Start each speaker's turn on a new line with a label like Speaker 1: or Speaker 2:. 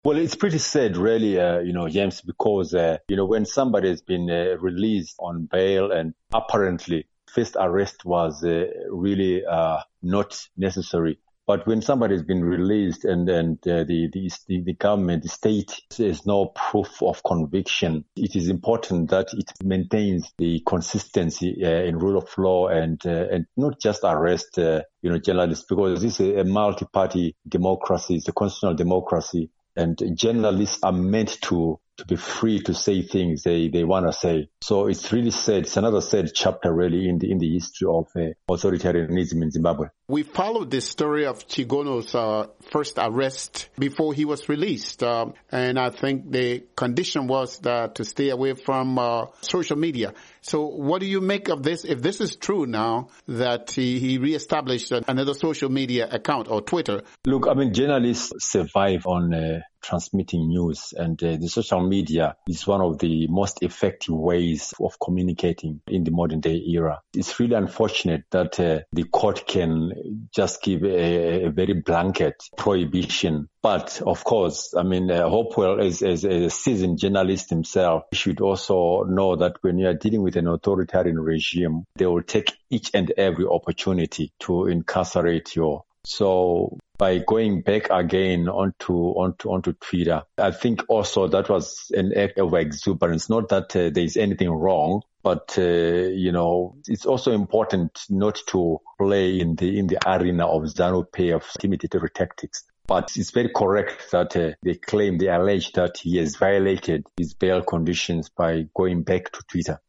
Speaker 1: Well, it's pretty sad, really, James, because, when somebody has been released on bail and apparently first arrest was really not necessary. But when somebody has been released and the government, the state, has no proof of conviction, it is important that it maintains the consistency in rule of law and not just arrest, journalists, because this is a multi-party democracy, it's a constitutional democracy, and journalists are meant to be free to say things they want to say. So it's really sad. It's another sad chapter really in the history of authoritarianism in Zimbabwe.
Speaker 2: We followed this story of Chigono's first arrest before he was released. And I think the condition was to stay away from social media. So what do you make of this? If this is true now that he reestablished another social media account or Twitter?
Speaker 1: Look, journalists survive on transmitting news, and the social media is one of the most effective ways of communicating in the modern day era. It's really unfortunate that the court can just give a very blanket prohibition. But of course, Hopewell, as a seasoned journalist himself, should also know that when you are dealing with an authoritarian regime, they will take each and every opportunity to incarcerate you. So by going back again onto Twitter, I think also that was an act of exuberance. Not that there is anything wrong, but it's also important not to play in the arena of ZANU-PF of intimidatory tactics. But it's very correct that they allege that he has violated his bail conditions by going back to Twitter.